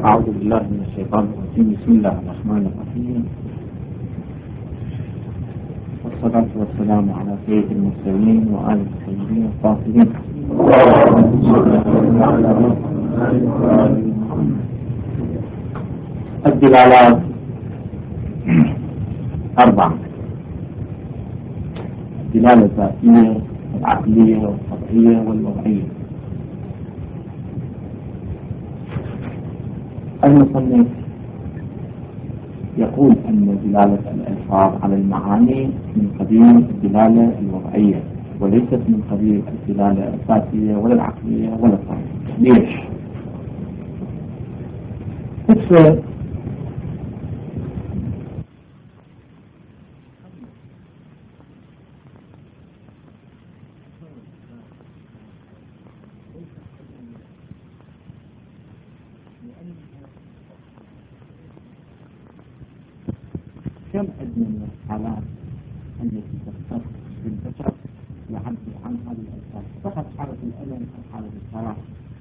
أعوذ بالله من الشيطان الرجيم. بسم الله الرحمن الرحيم، والصلاة والسلام على سيد المرسلين وآل الطيبين الطاهرين. الدلالات 4: الدلالة الذاتية والعقلية والقطعية والوضعية. المصنف يقول أن دلالة الألفاظ على المعاني من قبيل الدلالة الوضعية وليست من قبيل الدلالة الذاتية ولا العقلية ولا القطعية. ليش؟ كم عدد من الحالات التي تختص بالبشر يعبر عن هذه الألفاظ؟ فقط حالة الألم أو حالة الفرح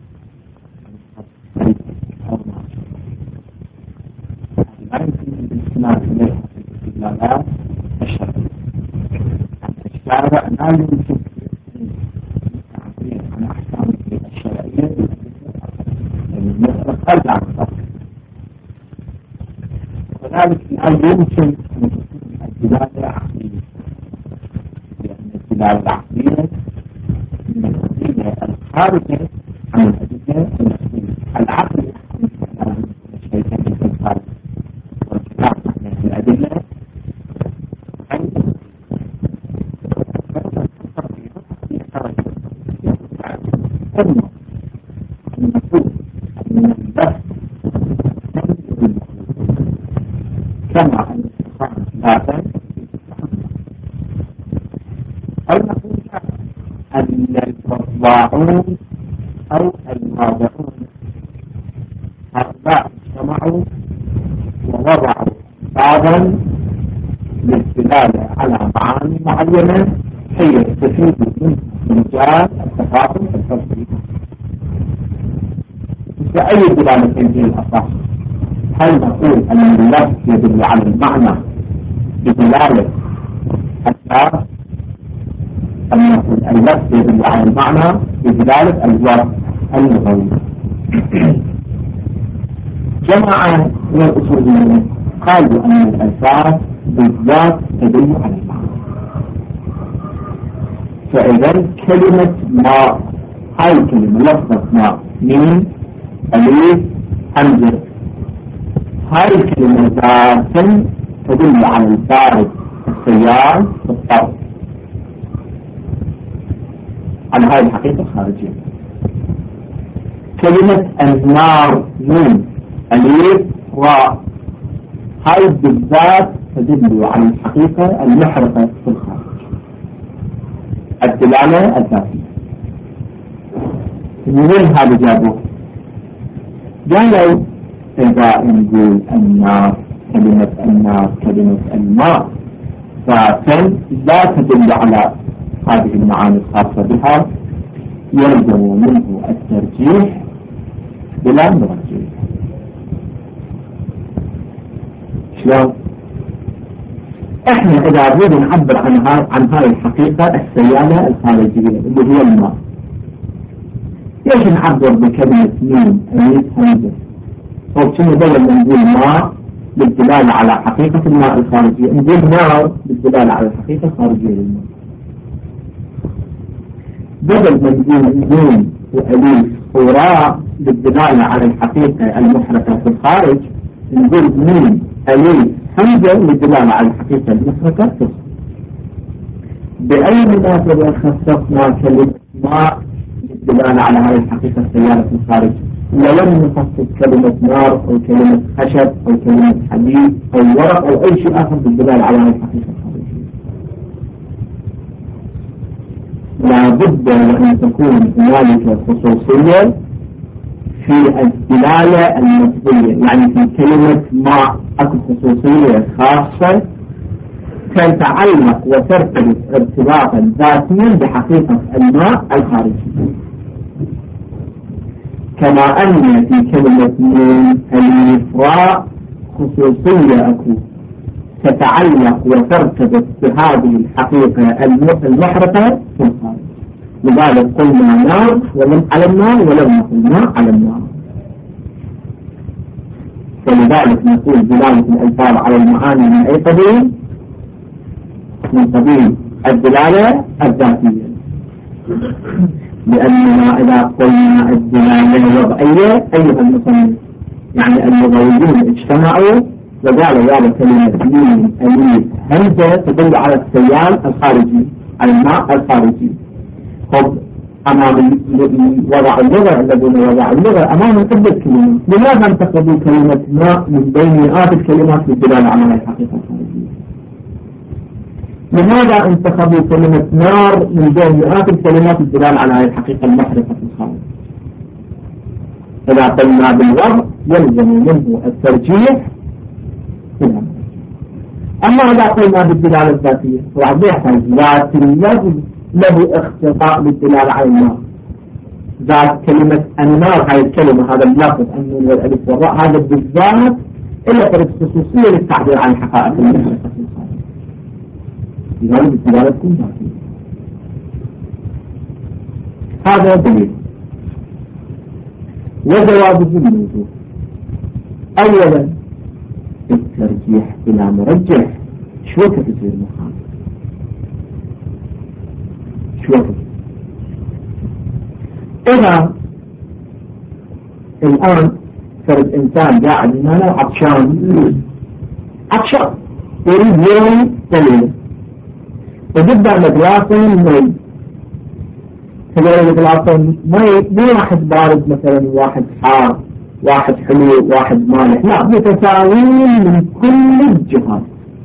لا يمكن الاستناد إليها في الاستدلالات الشرعية. الشارع لا يمكن التعبير عن أحكامه الشرعية المسألة خارج عن الصف، وذلك لا يمكن الدلالة العقلية، لأن الدلالة العقلية من الأدلة الخارجة عن الأدلة النفسية. العقل يحكم على الشيء في الخارج، والكلام عن الأدلة المفروض أن البحث كما أن الإنسان ذاتا أو نقول أن الوضاعون أو الواضعون هؤلاء اجتمعوا ووضعوا بعضا للدلالة على معاني معينة هي تفيد من مجال التفاهم الفلسفي. فأي دلالة هي الأصح؟ هل نقول أن اللفظ يدل على المعنى بدلالة الأساس، أم نقول اللفظ يدل على المعنى بدلالة الوصف اللغوي؟ جماعة من الأصوليين قالوا أن الألفاظ بالذات تدل على المعنى. فإذا كلمة ماء، هاي الكلمة لفظة ماء من أليف همزة، هاي الكلمة ذاتا تدل على البارد السيال بالطرد، على هاي الحقيقة الخارجية. كلمة النار نون أليف راء، هاي بالذات تدل على الحقيقة المحرقة في الخارج، الدلالة الذاتية. من وين هذا جابوه؟ قالوا إذا نقول النار، كلمة النار كلمة الماء ذاتا لا تدل على هذه المعاني الخاصة بها، يلزم منه الترجيح بلا مرجح. شلون؟ احنا اذا نريد نعبر عن هاي الحقيقة السيالة الخارجية اللي هي الماء، ليش نعبر بكلمة مين أليف همزة؟ وكما بدل ما نقول ماء بالدلالة على حقيقة الماء الخارجية، نقول نار بالدلالة على الحقيقة الخارجية للماء. بدل ما نقول نون وأليف وراء بالدلالة على الحقيقة المحرقة في الخارج، نقول مين أليف همزة بالدلالة على الحقيقة المحرقة في الخارج. بأي مناسبة خصصنا كلمة ماء بالدلالة على هذه الحقيقة السيالة في الخارج، ولم نخصص كلمة نار أو كلمة خشب أو كلمة حديد أو ورق أو أي شيء آخر بالدلالة على هذه الحقيقة الخارجية؟ لا بد أن تكون هنالك خصوصية في الدلالة اللفظية، يعني في كلمة ماء أكو خصوصية خاصة تتعلق وترتبط ارتباطا ذاتيا بحقيقة الماء الخارجي. كما أن في كلمة من ألف راء خصوصية أكو تتعلق وترتبط بهذه الحقيقة المحرقة في الخارج. لذلك قلنا نار على النار ولم نقل نار على النار. ولذلك نقول دلالة الألفاظ على المعاني من أي قبيل؟ من قبيل الدلالة الذاتية، لأننا إذا قلنا الدلالة الوضعية أيها المصنف يعني اللغويون اجتمعوا وقالوا يا كلمة ميم أليف همزة تدل على السيال الخارجي على الماء الخارجي. خب أمام وضع اللغة الذين وضعوا اللغة أمام عدة كلمات، لماذا انتخبوا كلمة ماء من بين مئات الكلمات للدلالة على الحقيقة الخارجية؟ لماذا انتخبوا كلمة نار من بين مئات الكلمات للدلالة على الحقيقة المحرقة في الخارج؟ إذا قلنا بالوضع يلزم منه الترجيح. أما إذا قلنا بالدلالة الذاتية واضح ذات اللفظ له اختصاء بالدلالة على النار. ذات كلمة النار هاي الكلمة هذا اللفظ النون والألف والراء هذا بالذات إلا طريقة خصوصية للتعبير عن الحقائق المحرقة في الخارج. لذلك الدلالة تكون ذاتية. هذا دليل. وجوابه بالوجوب. أولا الترجيح بلا مرجح شو وقت تصير محال؟ شو وقت؟ إذا الآن فرد إنسان قاعد هنا عطشان يريد يوم قليل وجدا مدراسة مي هذول الجلاسون مو واحد بارد مثلا واحد حار واحد حلو واحد مالح، لا متساويين من كل الجهات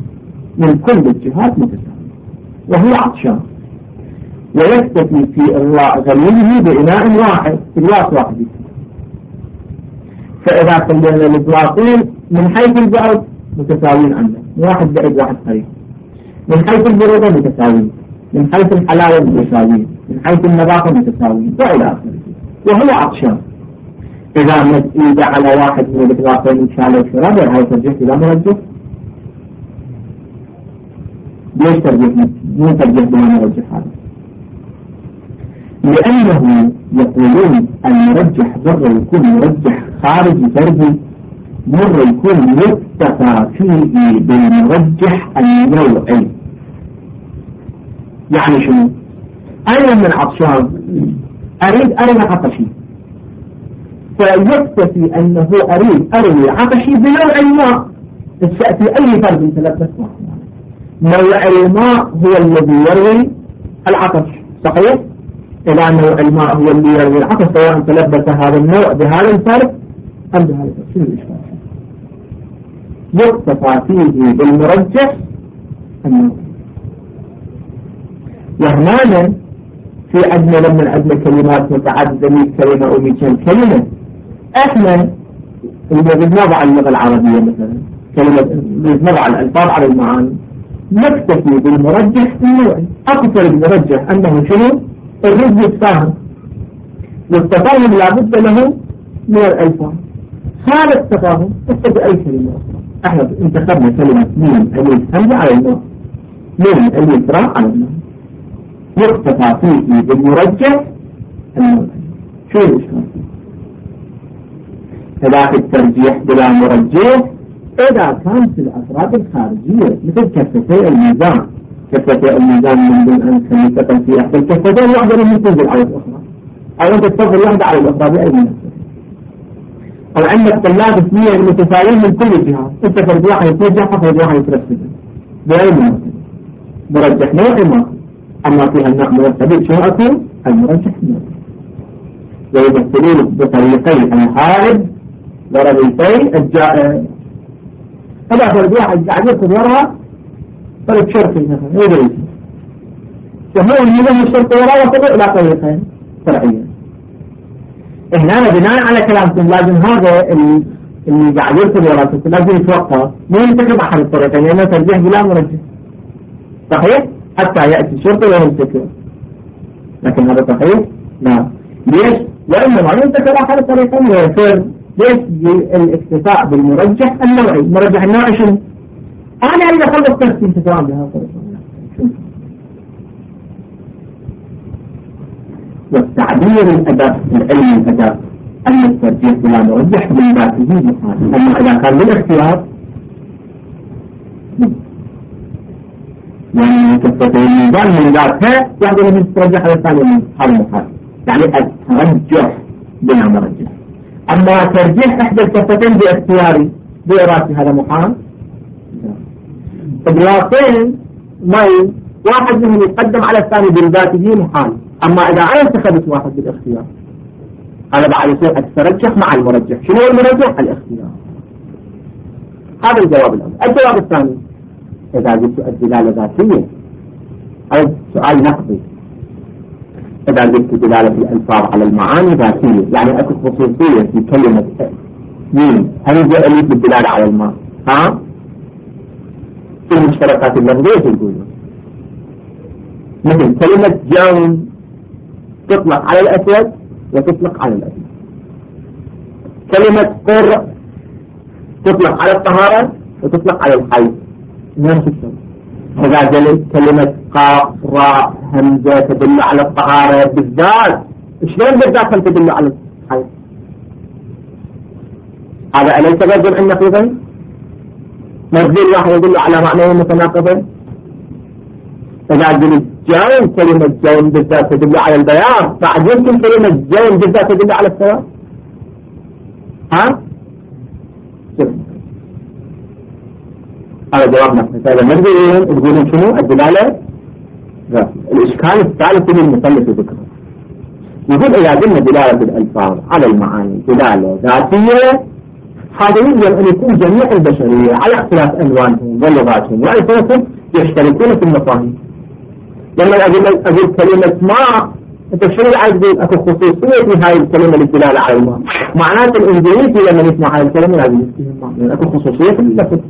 متساويين وهو عطشان ويكتفي في الله غليله بإناء واحد في الواس واحد. فإذا خلينا الجلاسون من حيث البعد متساويين عندنا، واحد بعيد واحد قريب، من حيث البرودة متساويين، من حيث الحلاوة متساويين، من حيث النظافة متساويين وإلى آخره. وهو عطشان إذا مد إيده على واحد من الجلاسين إن شاء الله الشراب هاي ترجيح إلى مرجح. ليش ترجيح؟ مو ترجيح بلا مرجح هذا؟ لأنه يقولون المرجح مرة يكون مرجح خارجي فردي، مرة يكون يكتفى فيه بالمرجح النوعي. يعني شنو؟ أنا من عطشان أريد أروي عطشي، فيكتفي أنه أريد أروي عطشي بنوع الماء. تأتي أي فرد من ثلاثة نوع الماء هو الذي يروي العطش، صحيح؟ إذا نوع الماء هو الذي يروي العطش سواء تلبس هذا النوع بهذا الفرد أم بهذا الفرد، شنو الإشكال؟ يكتفى فيه بالمرجح النوع. وهنا في عندنا لما عندنا كلمات متعددة 100 كلمة أو 200 كلمة، احنا اللي نضع اللغة العربية مثلا كلمة نضع الألفاظ على المعاني نكتفي بالمرجح النوعي. أكثر المرجح أنه شنو؟ الرجل الفاهم، والتفاهم لابد له من الألفاظ. هذا التفاهم تكتب أي كلمة أخرى. احنا انتخبنا كلمة ميم أليف همزة على الماء، ميم أليف راء على الماء، يكتفى فيه بالمرجح النوعي. شو الإشكال؟ هذاك الترجيح بلا مرجح إذا كانت الأفراد الخارجية مثل كفتي الميزان، كفتي الميزان من دون أن تنسقا في إحدى الكفتين يعبر من تنزل على الأخرى، أو أنت تفضل واحدة على الأخرى بأي مناسبة. أو عندك طلاب اثنين متساويين من كل الجهات، أنت فرد واحد يتوجه فرد واحد يترسل بأي مناسبة مرجح نوعي ما. أما فيها النوع مرتبط شو أكون؟ المرجح نوعي. ويمثلون بطريقي الحائد ورغيفي الجائع. هذا فرد واحد قاعد يركض وراء فرد شرطي مثلا يدري، وهو النظام الشرطي وراء وصل إلى طريقين فرعيين. هنا بناء على كلامكم لازم هذا اللي قاعد يركض وراء لازم يتوقف مو ينتخب أحد الطريقين لأنه ترجيح بلا مرجح، صحيح؟ حتى يأتي الشرطي ويمسكه. لكن هذا صحيح؟ لا. ليش؟ وإنما ينتقل آخر طريقا ويصير ليش الاكتفاء بالمرجح النوعي. المرجح النوعي شنو؟ أنا إذا خلص ترتيب تتوان بها الطريقة. والتعبير الأدب العلمي الأدب أن الترجيح بلا مرجح من ذاته محال. أما إذا كان بالاختيار يعني تستطيع الميزان من ذاتها يعني من ترجح على الثاني من هذا محال، يعني الترجح بلا مرجح. أما ترجيح إحدى الكفتين باختياري بإرادتي هذا محال. إدراكين مي واحد منهم يقدم على الثاني بذاته محال. أما إذا أنا اتخذت واحد بالاختيار هذا بعد يصير الترجح مع المرجح. شنو المرجح؟ الاختيار. هذا الجواب الأول. الجواب الثاني إذا قلت الدلالة ذاتية هذا سؤال نقضي. إذا قلت دلالة الألفاظ على المعاني ذاتية يعني أكو خصوصية في كلمة مين هل جاء لي بالدلالة على الماء في المشتركات اللفظية يقولون مثل كلمة جون تطلق على الأسود وتطلق على الأسود. كلمة قر تطلق على الطهارة وتطلق على الحي. نفس الشيء. إذا قلت كلمة قاف راء همزة تدل على الطهارة بالذات شلون بالذات هم تدل على الحي؟ هذا أليس رجل عن نقيضين؟ مجزول واحد يدل على معنى متناقضين. إذا قلت جون كلمة جون بالذات تدل على البيان بعد يمكن كلمة جون بالذات تدل على السواء. هذا جوابنا. هذا مجزولين تقولون شنو الدلالة ذاتية. الإشكال الثالث للمثلث ذكره يقول إذا قلنا دلالة الألفاظ على المعاني دلالة ذاتية هذا يلزم أن يكون جميع البشرية على اختلاف ألوانهم ولغاتهم وألسنتهم يشتركون في المفاهيم. لما أقول كلمة ما أنت شنو عايز تقول أكو خصوصية في هاي الكلمة للدلالة على الماء معناته الإنجليزي لما يسمع هاي الكلمة لازم يفهم يعني أكو خصوصية في اللفظ.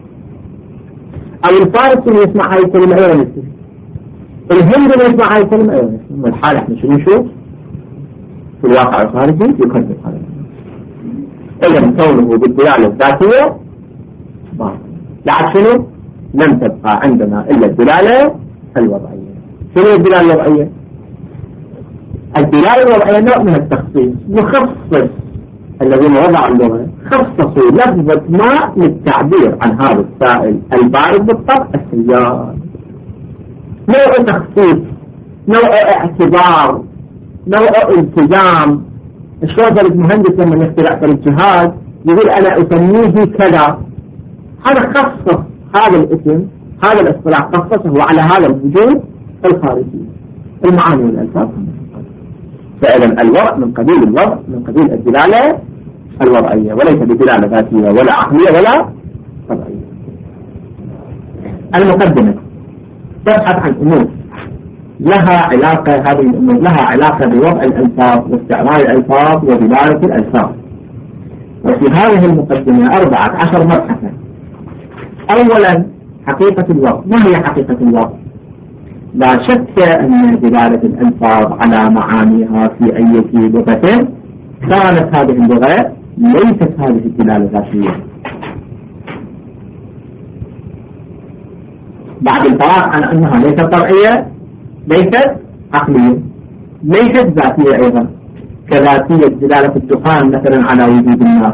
أو الفارسي اللي يسمع هاي الكلمة أيضا يفهم. الهندي اللي يسمع هاي الكلمة أيضا يفهم. الحال إحنا شنو نشوف في الواقع الخارجي يكذب هذا. إذا كونه بالدلالة الذاتية باطل. لعد شنو؟ لم تبقى عندنا إلا الدلالة الوضعية. شنو الدلالة الوضعية؟ الدلالة الوضعية نوع من التخصيص يخصص الذين وضعوا اللغة خصصوا لفظة ماء للتعبير عن هذا السائل البارد بالطبع السيال. نوع تخصيص نوع اعتبار نوع التزام. شلون المهندس لما يخترع الجهاز يقول أنا أسميه كذا هذا خصص هذا الاسم هذا الاصطلاح خصصه على هذا الوجود الخارجي. المعاني والألفاظ فإذا الوضع من قبيل الوضع من قبيل الدلالة الوضعية وليس بدلالة ذاتية ولا عقلية ولا طبيعية. المقدمة تبحث عن أمور لها علاقة هذه الأمور لها علاقة بوضع الألفاظ واستعمال الألفاظ ودلالة الألفاظ. وفي هذه المقدمة 14 مبحثا. أولا حقيقة الوضع. ما هي حقيقة الوضع؟ لا شك أن دلالة الألفاظ على معانيها في أي لغة كانت هذه اللغة ليست هذه الدلالة ذاتية. بعد الفراغ عن أنها ليست طبيعية ليست عقلية ليست ذاتية أيضا كذاتية دلالة الدخان مثلا على وجود النار.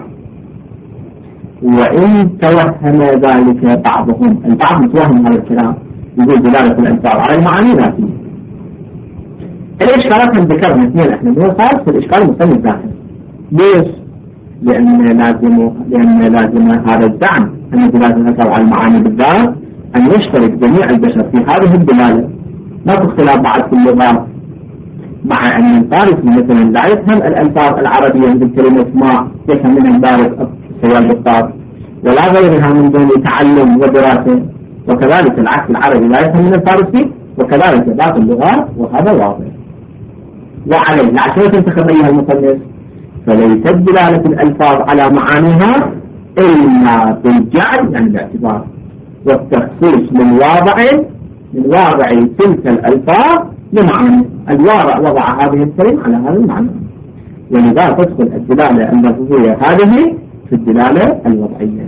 وإن توهم ذلك بعضهم البعض متوهم هذا الكلام يقول دلالة الألفاظ على المعاني ذاتية. الإشكالات اللي ذكرنا اثنين احنا مو خالص في الإشكال المصنف ذاته. ليش؟ لأن لازم هذا الدعم أن دلالة الألفاظ على المعاني بالذات أن يشترك جميع البشر في هذه الدلالة. ما في اختلاف بعد في اللغات مع أن الفارسي مثلا لا يفهم الألفاظ العربية من كلمة ماء يفهم منها البارد سيال بالطار ولا غيرها من دون تعلم ودراسة وكذلك العكس العربي لا يفهم من الفارسي وكذلك باقي اللغات وهذا واضح. وعليه عشان تنتخب أيها المصنف فليست دلالة الألفاظ على معانيها إلا بالجعل يعني باعتبار والتخصيص من واضع تلك الألفاظ بمعنى الواضع وضع هذه الكلمة على هذا المعنى. ولذا تدخل الدلالة اللفظية هذه في الدلالة الوضعية.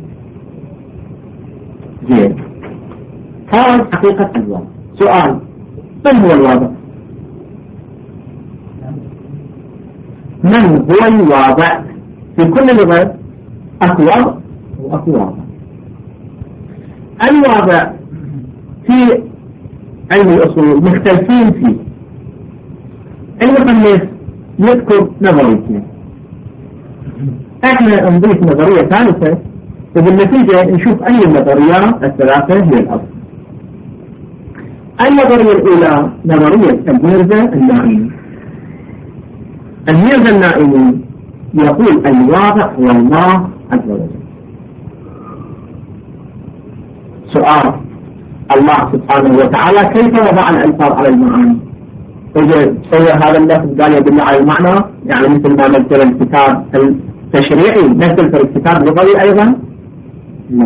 زين، هذا حقيقة الوضع. سؤال: من هو الواضع؟ من هو الواضع؟ في كل لغة أكو وضع وأكو واضع. الواضع في علم الأصول مختلفين فيه. المصنف يذكر نظريتين، احنا نضيف نظرية ثالثة، وبالنتيجة نشوف أي النظريات الثلاثة هي الأصل. النظرية الأولى نظرية الميرزا النائمي. الميرزا النائمي يقول الواضع هو الله عز وجل. سؤال: الله سبحانه وتعالى كيف وضع الألفاظ على المعاني؟ إذا سوى هذا اللفظ قال يدل على المعنى، يعني مثل ما نزل الكتاب التشريعي نزل في الكتاب اللغوي أيضا؟ لا.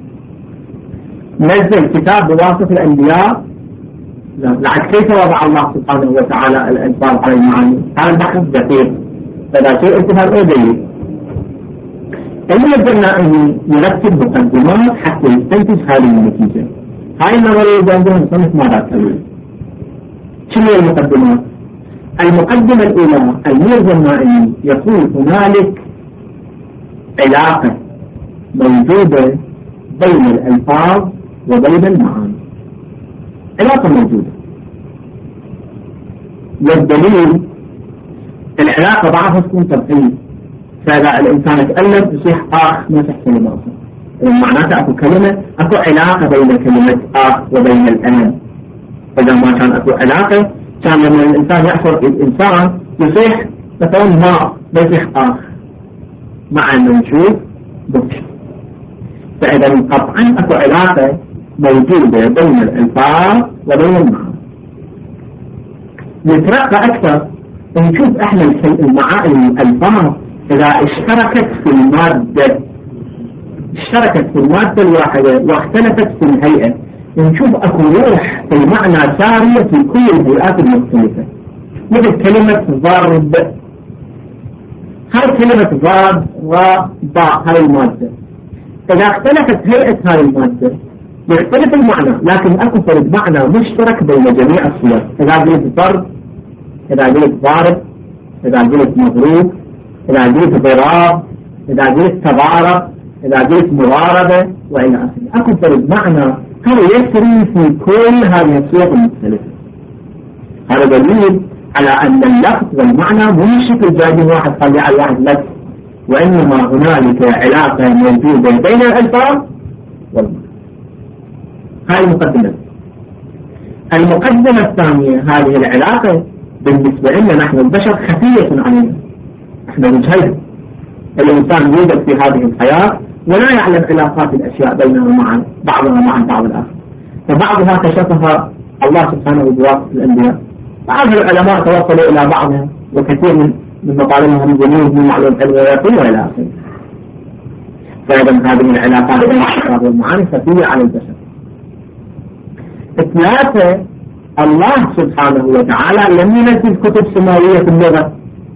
نزل كتاب بواسطة الأنبياء؟ لا. لعد كيف وضع الله سبحانه وتعالى الألفاظ على المعاني؟ هذا البحث دقيق، فلا شيء انتهى إليه. الميرزا النائمي يرتب مقدمات حتى يستنتج هذه النتيجة. هاي النظرية عندهم صنف ماذا تقول؟ شنو المقدمات؟ المقدمة الأولى الميرزا النائمي يقول هنالك علاقة موجودة بين الألفاظ وبين المعاني. علاقة موجودة، والدليل العلاقة بعضها تكون طبيعية. فإذا الإنسان يتألم يصيح آخ ما يصح كلماته، معناته أكو كلمة، أكو علاقة بين كلمة آخ وبين الألم. إذا ما كان أكو علاقة كان لما الإنسان يحصل الإنسان يصيح مثلا ما يصيح آخ، مع أنه نشوف بكش. فإذا قطعا أكو علاقة موجودة بين الألفاظ وبين المعاني. نترقى أكثر نشوف إحنا المعاني الألفاظ إذا اشتركت في المادة الواحدة واختلفت في الهيئة، نشوف أكو روح في المعنى سارية في كل الهيئات المختلفة. مثل كلمة ضرب، هاي كلمة ضرب وضاء هاي المادة، إذا اختلفت هيئة هاي المادة يختلف المعنى، لكن أكو فرد معنى مشترك بين جميع الصور. إذا قلت ضرب، إذا قلت ضارب، إذا قلت مضروب، إذا قلت ضراب، إذا قلت تضارب، إذا قلت مضاربة وإلى آخره، أكو فرد معنى هو يسري في كل هذه الصور المختلفة. هذا دليل على أن اللفظ والمعنى مش شكل جاي واحد خلي على واحد لفظ، وإنما هنالك علاقة موجودة بين الألفاظ والمعنى. هاي المقدمة. المقدمة الثانية، هذه العلاقة بالنسبة لنا نحن البشر خفية علينا، احنا نجهل. الإنسان يوجد في هذه الحياة ولا يعلم علاقات الأشياء بينها مع بعضها مع بعض الآخر، فبعضها كشفها الله سبحانه بواسطة الأنبياء، بعض العلماء توصلوا إلى بعضها، وكثير من مطالبهم جنود من معلوم العلويات وإلى آخره. فإذا هذه العلاقات والمعاني خفية على البشر. ثلاثة، الله سبحانه وتعالى لم ينزل كتب سماوية في اللغة،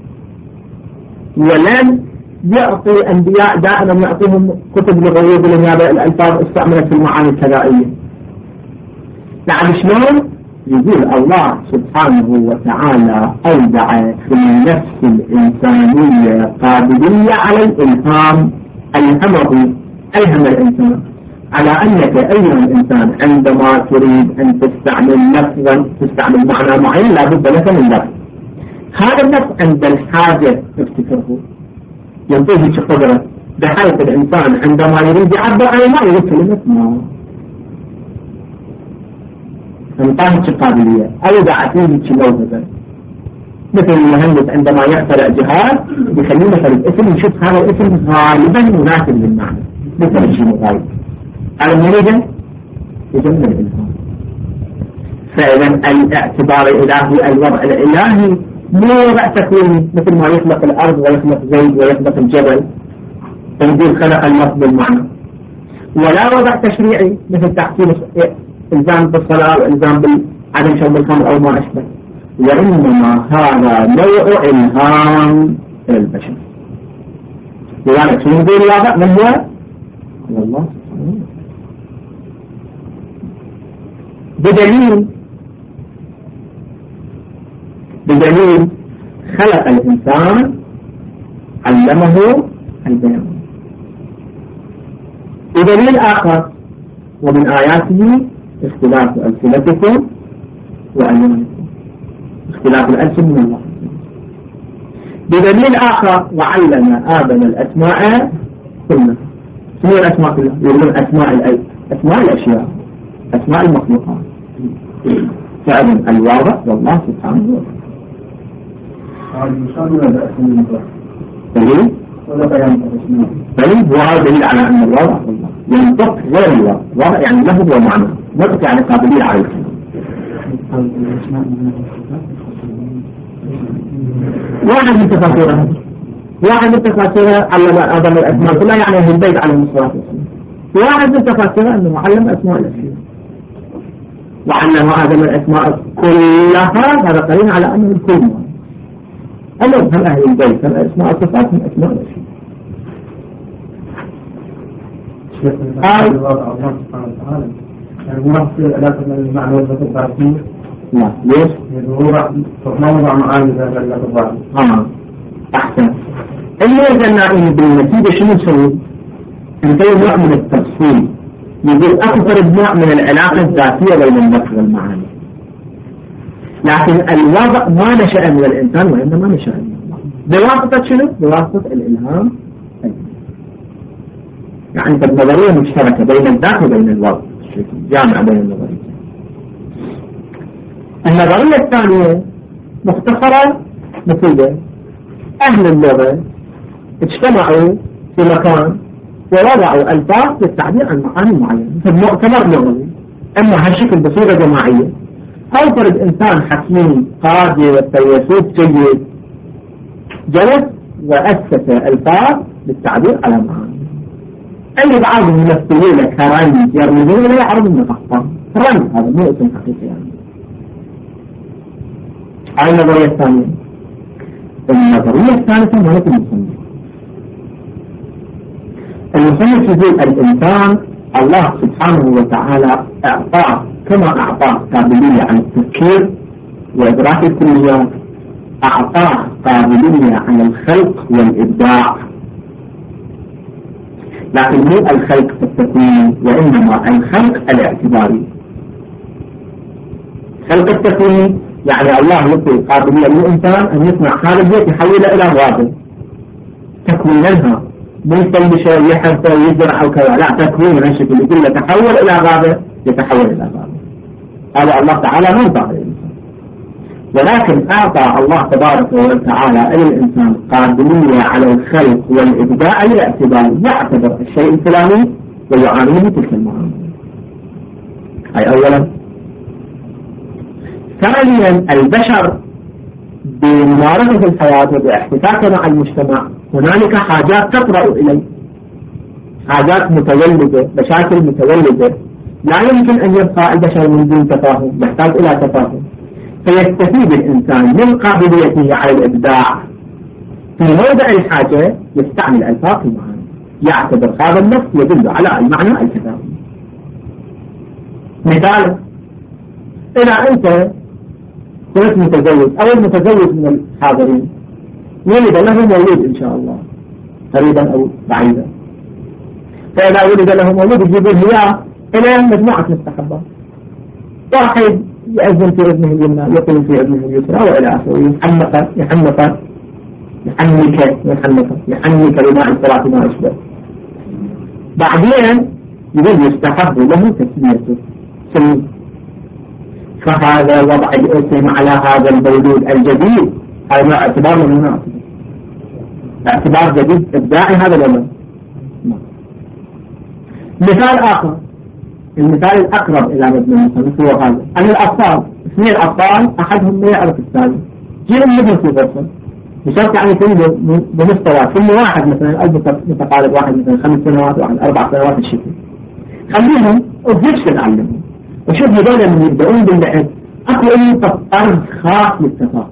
ولن يعطي الأنبياء دائما يعطيهم كتب لغوية بالنيابة الألفاظ استعملت في المعاني الكذائية. يعني شلون؟ يقول الله سبحانه وتعالى أودع في النفس الإنسانية قابلية على الإلهام، ألهم الإنسان على أنك أيها الإنسان عندما تريد أن تستعمل لفظا تستعمل معنى معين لابد لك من لفظ. هذا اللفظ عند الحاجة افتكره ينطيه قدرة، بحيث الإنسان عندما يريد يعبر عن الماء يقول كلمة ماء، انطاه قابلية. أودع فيه موهبة، مثل المهندس عندما يخترع جهاز بيخليه مثل الاسم، يشوف هذا الاسم غالبا مناسب للمعنى، مثل شيء غالب على المريض يجمع الإنسان. فإذا الاعتبار الإلهي، الوضع الإلهي مو وضع تكويني مثل ما يخلق الأرض ويخلق زيد ويخلق الجبل فنقول خلق اللفظ بالمعنى، ولا وضع تشريعي مثل تحصيل الزام بالصلاة والزام بعدم شرب الخمر أو ما أشبه، وإنما هذا نوع إلهام للبشر. لذلك شنو نقول الواقع من هو؟ الله سبحانه بدليل خلق الإنسان علمه البيان. بدليل آخر ومن آياته اختلاف ألسنتكم وألوانكم، اختلاف الألسن من الله. بدليل آخر وعلم آدم الأسماء كلها. شنو الأسماء كلها؟ يقولون أسماء الأشياء، أسماء المخلوقات. فعلا الواضح والله سبحانه وتعالى. دليل وهذا دليل على أن الواضح والله ينطق غير الواضح. واضح يعني لفظ ومعنى، نطق يعني قابلية على الكلام. واحد من تفاسيره علم آدم الأسماء كلها يعني أهل البيت عليهم الصلاة والسلام. واحد من تفاسيره أنه علم أسماء الأشياء وعلم آدم الأسماء كلها، هذا قليل على أنه الكل. هم أهل البيت هم أسماء الصفات من أسماء الأشياء. الله سبحانه وتعالى يعني ما في علاقة من المعنى والتفاصيل. لا ليش؟ ما وضع معاني ذات الأخبار. أحسن. اللي قلنا بالنتيجة شنو نسوي؟ نسوي نوع من التفصيل، يقول أكثر نوع من العلاقة الذاتية بين اللفظ والمعاني. لكن الوضع ما نشأ من الإنسان وإنما نشأ من الله. بواسطة شنو؟ بواسطة الإلهام. يعني نظرية مشتركة بين الذات وبين الوضع، جامعة بين النظرية. النظرية الثانية مختصرة مثل أهل اللغة اجتمعوا في مكان ووضعوا ألفاظ للتعبير عن معاني معينة، مثل مؤتمر لغوي، أما هالشكل بصورة جماعية. أو فرد إنسان حكيم قادر فيلسوف جيد جلس وأسس ألفاظ للتعبير على معاني. اللي بعضهم يمثلون كرمز يرمزون إلى عرض المقطع، رمز هذا مو اسم حقيقي يعني. هاي النظرية الثانية. النظرية الثالثة مالت المصنف يقول الإنسان الله سبحانه وتعالى أعطاه كما أعطاه قابلية عن التفكير وإدراك الكليات، أعطاه قابلية عن الخلق والإبداع، لكن مو الخلق التكويني وإنما الخلق الاعتباري. خلق التكويني يعني الله يعطي قابلية للإنسان أن يصنع هذا البيت يحوله إلى غابة تكوينها، مو يسوي شيء يحرث ويزرع أو كذا، لا تكوين هالشكل يقول له تحول إلى غابة يتحول إلى غابة. هذا الله تعالى ما انطق للإنسان، ولكن أعطى الله تبارك وتعالى للإنسان قابلية على الخلق والإبداع الاعتبار، يعتبر الشيء الفلاني ويعانيه تلك المعاني. أي أولا. ثانيا البشر بممارسة الحياة وباحتكاكه مع المجتمع هنالك حاجات تطرأ إليه، حاجات متولدة، مشاكل متولدة لا يمكن أن يبقى البشر من دون تفاهم، يحتاج إلى تفاهم. فيستفيد الإنسان من قابليته على الإبداع في موضع الحاجة، يستعمل ألفاظ المعاني، يعتبر هذا النص يدل على المعنى الكتابي. مثال، إذا أنت كنت متزوج أو المتزوج من الحاضرين ولد له مولود إن شاء الله قريبا أو بعيدا، فإذا ولد له مولود يجيبون إياه إلى مجموعة مستحبات، واحد يأذن في ابنه اليمنى، يقول في ابنه اليسرى وإلى آخره، يحنك بماء الصلاة ما أشبه. بعدين يقول يستحب له تسميته سمي، فهذا وضع الاسم على هذا المولود الجديد، هذا اعتبار من هنا، اعتبار جديد إبداعي هذا الأمر. مثال آخر، المثال الأقرب إلى مبنى المصنف هو هذا، أن الأطفال، اثنين أطفال أحدهم لا يعرف الثاني، جيل مثل في غرفة بشرط يعني يكون بمستوى كل واحد مثلا متقارب، واحد مثلا 5 سنوات واحد 4 سنوات الشكل، خليهم وبنفس تعلمهم. وشوف هذول من يبدأون باللعب أكو طرد خاص للتفاهم،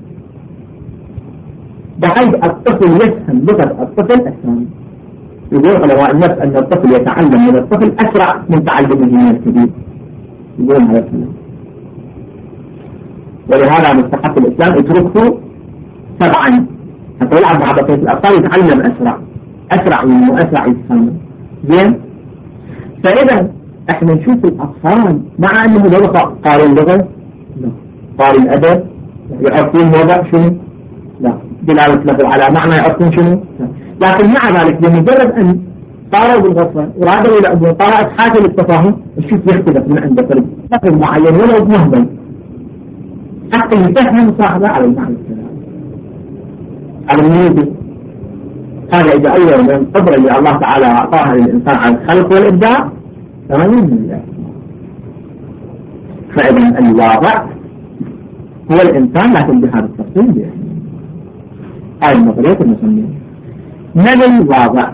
بحيث الطفل يفهم لغة الطفل الثاني. يقول علماء النفس أن الطفل يتعلم من الطفل أسرع من تعلمه من الكبير، يقول هذا الكلام. ولهذا مستحق الإسلام يتركه 7 حتى يلعب مع بقية الأطفال يتعلم أسرع منه وأسرع يتفهم. زين. فإذا احنا نشوف الأطفال مع أنه لغة قارئ اللغة لا، قارئ الأدب يعرفون وضع شنو لا، دلالة لفظ على معنى يعرفون شنو لا. لكن مع ذلك بمجرد أن طاروا بالغرفة ورادوا إلى أبوه طارت حاجة للتفاهم، الشيء يختلف من عند فرد لفظ معين ولو مهمل حتى يفهم صاحبه على المعنى على الميزة. هذا إذا أول من القدرة اللي الله تعالى أعطاها للإنسان على الخلق والإبداع ثمانين من الله. فإذا الواضع هو الإنسان، لكن بهذا التفصيل به هاي النظرية المسمية. من الواضع؟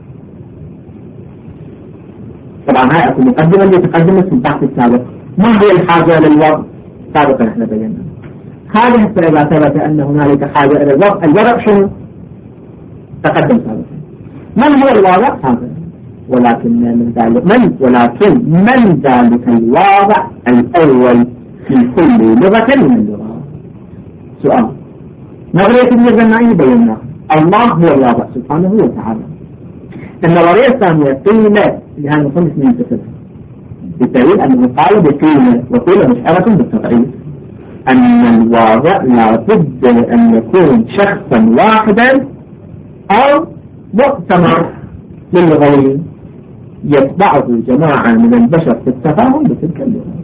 طبعا هاي أكون مقدمة اللي تقدمت في البحث السابق. ما هي الحاجة للوضع؟ سابقا احنا بينا هذه إذا ثبت أن هنالك حاجة إلى الوضع، الوضع شنو؟ تقدم سابقا. من هو الواضع؟ هذا. ولكن من ذلك الواضع الأول في كل لغة من اللغات. سؤال. نظرية ابن الجنائي بينا الله هو الواضع سبحانه وتعالى. النظرية الثانية قيلة لهذا المصنف من الكتب بالدليل أنه قال بقيلة، وقيلة مشعرة بالتضعيف أن الواضع لا بد أن يكون شخصا واحدا أو مؤتمر للغوي يتبعه جماعة من البشر في التفاهم بتلك اللغة.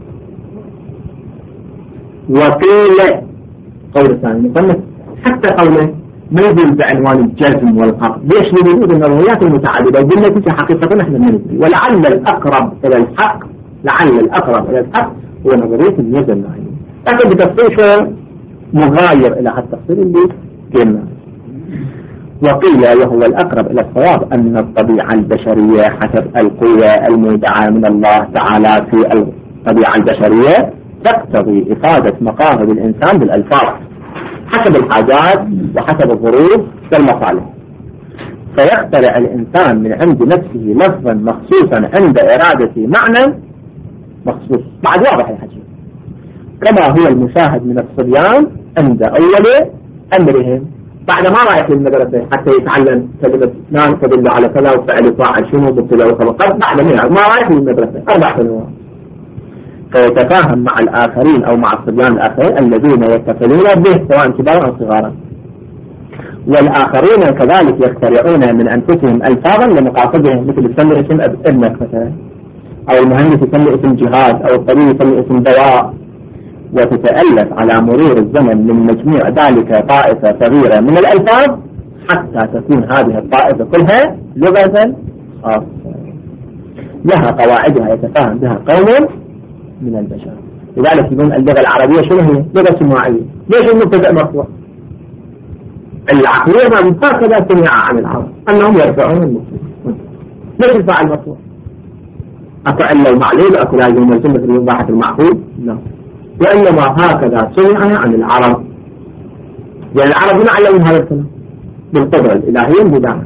وقيل قول ثاني مصنف حتى قوله ما يقول بعنوان الجزم والقطع. ليش يقول النظريات المتعددة قلنا تلك حقيقة نحن ندري، ولعل الأقرب إلى الحق هو نظرية النزل، لكن بتفصيل شوية مغاير إلى هالتفصيل اللي قلنا. وقيل وهو الأقرب إلى الصواب أن الطبيعة البشرية حسب القوة المودعة من الله تعالى في الطبيعة البشرية تقتضي إفادة مقاصد الإنسان بالألفاظ حسب الحاجات وحسب الظروف والمصالح، فيخترع الإنسان من عند نفسه لفظا مخصوصا عند إرادة معنى مخصوص. بعد واضح الحكي كما هو المشاهد من الصبيان عند أول أمرهم بعد ما رايح للمدرسة حتى يتعلم كلمة اثنان تدل على كذا وفعل فاعل شنو مبتدأ وخبر، بعد ما رايح للمدرسة 4 سنوات فيتفاهم مع الآخرين أو مع الصبيان الآخرين الذين يتصلون به سواء كبارا أو صغارا، والآخرين كذلك يخترعون من أنفسهم ألفاظا لمقاصدهم، مثل يسمي اسم ابنك مثلا، أو المهندس يسمي اسم جهاز، أو الطبيب يسمي اسم دواء، وتتألف على مرور الزمن من مجموع ذلك طائفة صغيرة من الألفاظ حتى تكون هذه الطائفة كلها لغة خاصة لها قواعدها يتفاهم بها قوم من البشر. لذلك يقولون اللغة العربية شنو هي؟ لغة سماعية. ليش المبتدأ مرفوع؟ العقلية ما هكذا سمع عن العرب أنهم يرفعون المبتدأ. ليش الفاعل مرفوع؟ أكو إلا المعلول أكو لازم يمثل مثل الإباحة المعقول؟ لا، وإنما هكذا سمع عن العرب، يعني العرب من علموا هذا الكلام بالقدرة الإلهية المدعمة.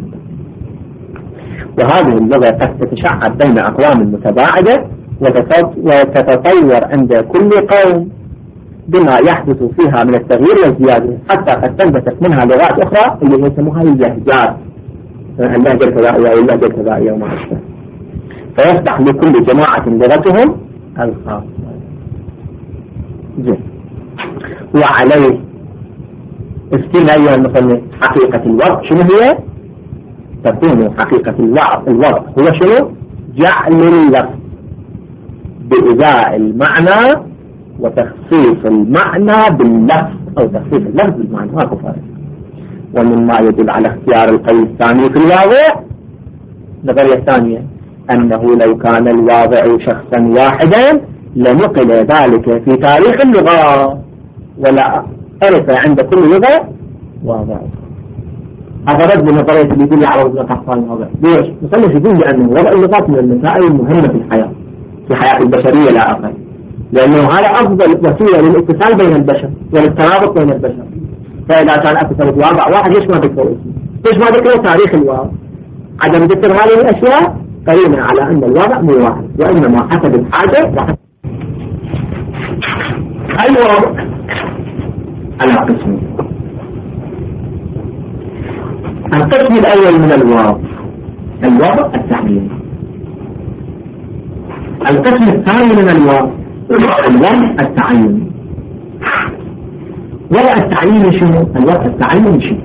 وهذه اللغة قد تتشعب بين أقوام متباعدة وتتطور عند كل قوم بما يحدث فيها من التغيير والزيادة، حتى قد تنبثق منها لغات أخرى اللي يسموها اللهجات، اللهجة الكذائية أو اللهجة الكذائية وما أشبه، فيفتح لكل جماعة لغتهم الخاصة. وعليه استلنا أيها المصنف حقيقة الوضع شنو هي؟ تكون حقيقة الوضع هو شنو؟ جعل اللفظ بإذاء المعنى وتخصيص المعنى باللفظ أو تخصيص اللفظ بالمعنى، ما كفر. ومما يدل على اختيار القول الثاني في الواضع النظرية الثانية أنه لو كان الواضع شخصا واحدا لنقل ذلك في تاريخ اللغة ولا أرث عند كل لغة واضع. هذا رد لنظرية اللي يدل على وضع تحصيل الواضع. ليش؟ مثلا يقول لأنه وضع اللغات من المسائل المهمة في الحياة البشرية لا أقل، لأنه هذا أفضل وسيلة للاتصال بين البشر وللترابط بين البشر. فإذا كان أكو ثلاث واقع واحد ليش ما ذكروا اسمه؟ ليش ما ذكروا تاريخ الواقع؟ عدم ذكر هذه الأشياء قرينة على أن الواقع مو واحد، وإنما حسب الحاجة وحسب الواقع على قسمين. القسم الأول من الوضع التعييني. القسم الثاني من الوضع التعييني. وضع التعييني شنو؟ الوضع التعييني شنو؟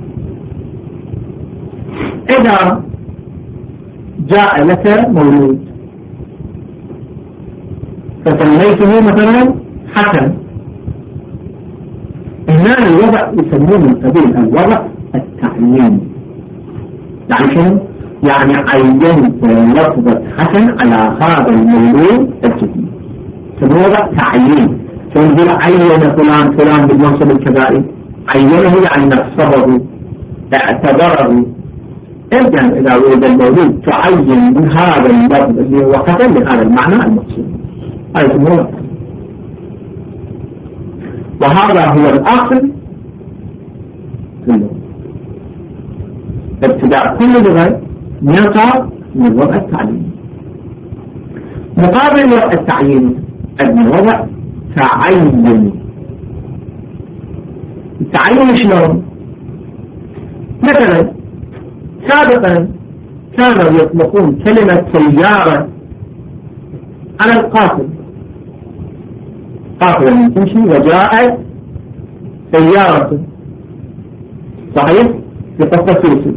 إذا جاء لك مولود فسميته مثلا حسن، هنا الوضع يسمونه من قبيل الوضع التعييني. يعني شنو؟ يعني عينت لفظة حسن على هذا المولود الجديد، يسمونه وضع تعيين. شو نقول عين فلان بالمنصب الكبائي؟ عينه يعني نصبه، اعتبره. إذا ولد المولود تعين من هذا اللفظ اللي هو حسن لهذا المعنى المقصود، هذا يسمونه. وهذا هو الأصل في اللغة. ابتداء كل لغة يقع من الوضع التعييني. مقابل الوضع التعييني أن وضع تعيني. التعيين شلون؟ مثلا سابقا كانوا يطلقون كلمة سيارة على القافل، قافلة تمشي وجاءت سيارة، صحيح؟ في قصة يوسف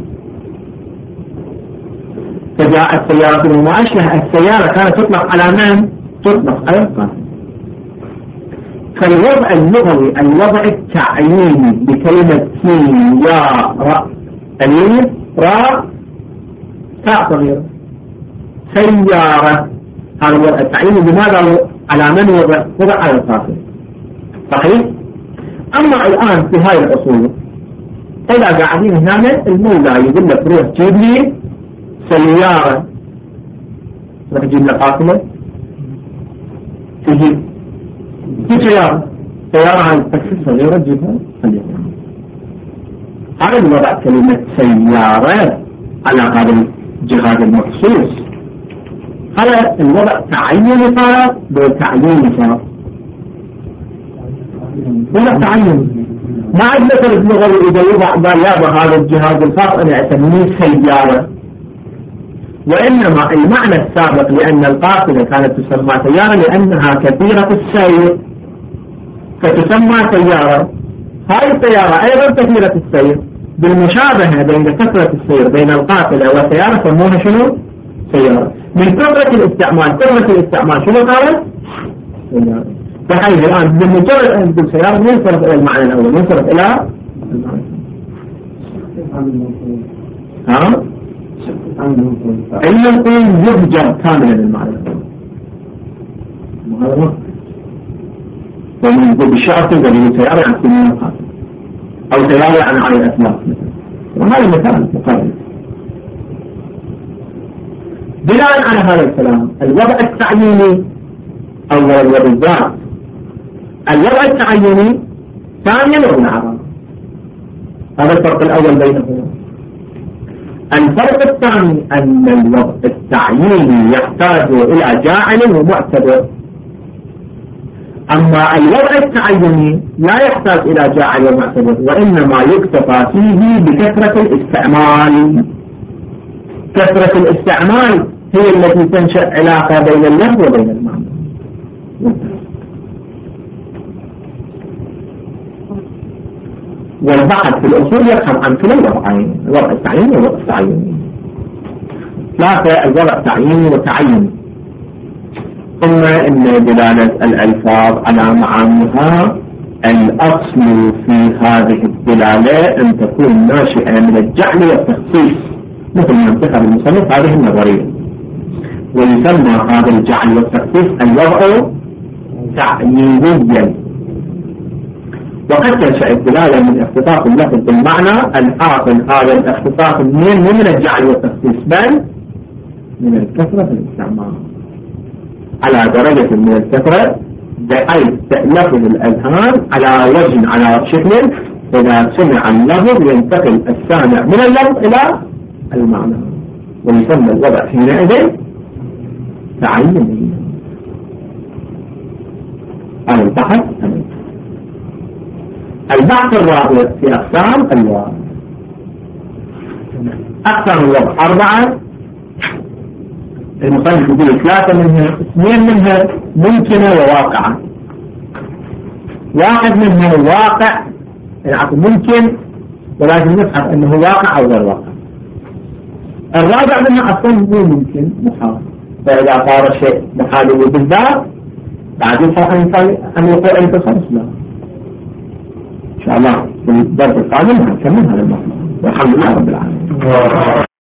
فجاءت سيارة وما أشبه. السيارة كانت تطلق على من؟ تطلق على القافل. فالوضع اللغوي الوضع التعييني بكلمة سيارة، الياء راء تاء صغيرة، سيارة، هذا الوضع التعييني. لماذا؟ على من وضع على القافل، صحيح؟ أما الآن في هاي الأصول إذا قاعدين هنا المولى يقول لك روح جيب لي سيارة، روح جيب لي قافلة، تجيب سيارة عن التكسير صغيرة تجيبها. هذا الوضع كلمة سيارة على هذا الجهاز المخصوص. هذا الوضع تعين صار بالتعيين صار وضع تعين. ما عندنا فرق لغوي إذا يوضع باليابا هذا الجهاز الخاص أنا أسميه سيارة، وإنما المعنى السابق لأن القافلة كانت تسمى سيارة لأنها كثيرة السير فتسمى سيارة. هاي السيارة أيضا كثيرة السير، بالمشابهة بين كثرة السير بين القافلة والسيارة سموها شنو؟ سيارة. من كثرة الاستعمال شنو قالت؟ سيارة. فحيث الآن بمجرد أن نقول سيارة ينصرف إلى المعنى الأول، ينصرف إلى المنقول يهجر كاملا المعنى الأول. وهذا ومن يقول بالشعر تنقل من سيارة عن سنين قاتل أو سيارة عن علي الأسواق مثلا، وهذا مثال مقارن. بناء على هذا الكلام الوضع التعييني أولا وبالذات الوضع التعييني ثانيا وبالعرب، هذا الفرق الأول بينهما. الفرق الثاني أن الوضع التعييني يحتاج إلى جاعل ومعتبر، أما الوضع التعييني لا يحتاج إلى جاعل ومعتبر، وإنما يكتفى فيه بكثرة الاستعمال. كثرة الاستعمال هي التي تنشأ علاقة بين اللفظ وبين المعنى. والبحث في الأصول يفهم عن كلا الوضعين، الوضع التعييني والوضع التعييني. ثلاثة الوضع التعييني والتعييني. ثم إن دلالة الألفاظ على معانيها الأصل في هذه الدلالة أن تكون ناشئة من الجعل والتخصيص، مثل ما انتخب المصنف هذه النظرية. ويسمى هذا الجعل والتخصيص الوضع تعيينيا. وقد تنشأ الدلالة من اختطاف اللفظ بالمعنى الحاصل هذا الاختطاف من الجعل والتخصيص بل من الكثرة في الاستعمال، على درجة من الكثرة بحيث تألفه الأذهان على وجه على شكل إذا سمع اللفظ ينتقل السامع من اللفظ إلى المعنى، ويسمى الوضع حينئذ تعييني. هذا البحث البحث الرابع في أقسام الوضع. أقسام الوضع 4، المصنف يقول 3 منها، 2 منها ممكنة وواقعة، 1 منها واقع يعني ممكن ولازم نفهم أنه واقع أو غير واقع. الرابع منها أصلا مو ممكن، محال، فإذا صار شيء محال بالذات بعد يصح أن يقول أن تصرف له. إن شاء الله في الدرس القادم هنكمل هذا الموضوع، والحمد لله رب العالمين.